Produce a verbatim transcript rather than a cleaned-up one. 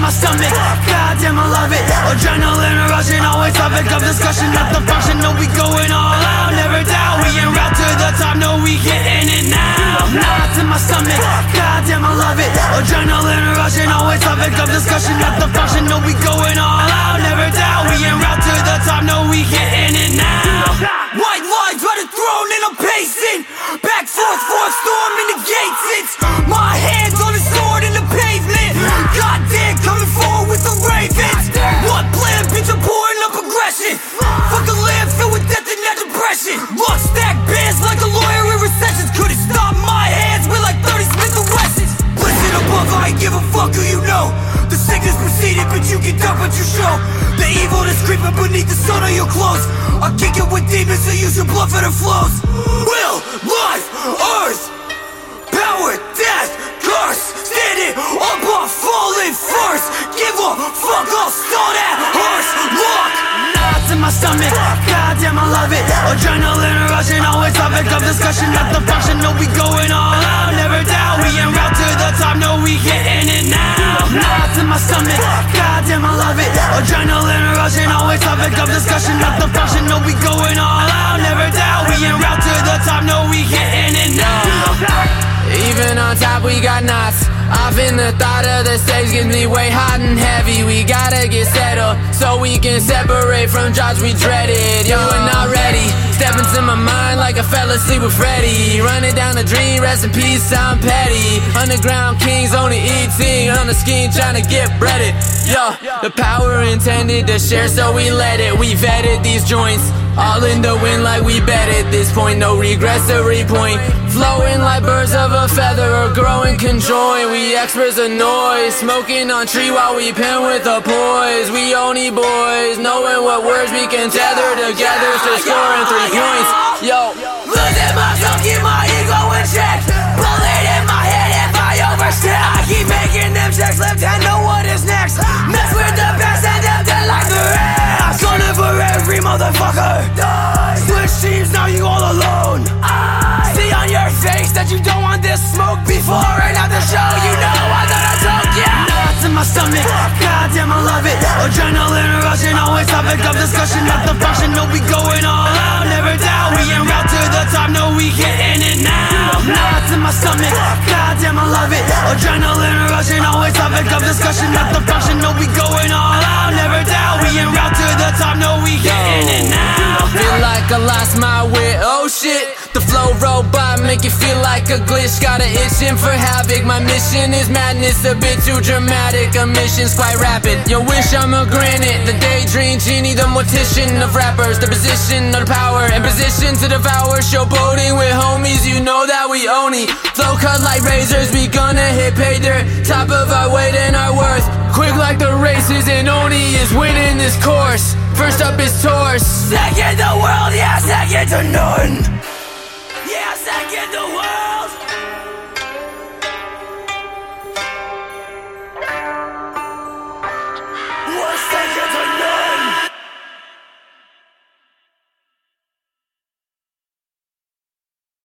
my stomach, goddamn I love it. Adrenaline rushing, always topic of discussion. Not the function, no we going all out, never doubt. We en route to the top, no we getting it now. Knots in my stomach, goddamn I love it. Adrenaline rushing, always topic of discussion. Not the function, no we going all out, never doubt. We en route to the top, no we getting it now. White lines by the throne and I'm pacing back, forth, forth, storm in the gates. It's my hands on the sword in the pavement. Goddamn, coming forward with the ravens. What plan, bitch, I'm pouring up aggression. Fuck a land filled with death and that depression. Lock stack bands like a lawyer in recessions. Couldn't stop my hands with like thirty Smith and Wessons. Listen above, I ain't give a fuck who you know. The sickness preceded, but you get done what you show. The evil that's creeping beneath the sun of your clothes. I kick it with demons, so use your blood for the flows. Will, life, earth, power, death, curse. Standing up or falling first. Give a fuck, I'll stall that horse. Look, knots in my stomach, goddamn I love it. Adrenaline rushing, always topic of discussion. Not the function, no we going all out, never doubt. We en route to the top, no we getting it now. Knots in my stomach, goddamn I love it. Adrenaline rushing, always topic of discussion. Not the function, no we going all out, never doubt. We en route to the top, no we getting it now. Even on top we got knots. Often the thought of the stakes gets me way hot and heavy. We gotta get settled so we can separate from jobs we dreaded. Yo, we're not ready. Step into my mind like I fell asleep with Freddy. Running down the dream, rest in peace, I'm petty. Underground kings only eating on the scheme, trying to get breaded. Yo, the power intended to share, so we let it. We vetted these joints, all in the wind like we bet at this point. No regrets to repoint. Flowing like birds of a feather or growing conjoined. We experts of noise, smoking on tree while we pen with a poise. We only boys, knowing what words we can tether together to scoring three points. Yo, losing myself, keep my ego in check. Bullet in my head if I overstep. I keep making them checks, left hand know what is next. Mess with the best and them dead like the rest. Gunning for every motherfucker. Die. Switch teams, now you all alone. I see on your face that you don't want this smoke. Before and after show, you know I thought I told ya. Knots in my stomach, goddamn I love it. Adrenaline rushing, always topic of discussion. Not the function, no we going all out, never doubt. We en route to the top, no we getting it now. Knots in my stomach, goddamn I love it. Adrenaline rushing, always topic of discussion. Not the function, no we going all out, never doubt. We en route to the top, no we getting it now. Feel like I lost my wit, oh shit. The flow robot make it feel like a glitch. Got an itching for havoc. My mission is madness, a bit too dramatic. A mission's quite rapid. Yo, wish I'm a granite. The daydream genie, the mortician of rappers. The position of the power and position to devour. Showboating with homies, you know that we own it. Flow cut like razors, we gonna hit pay dirt. Top of our weight and our worth. Quick like the races, and Oni is winning this course. First up is Torse. Second the world, yeah, second to none.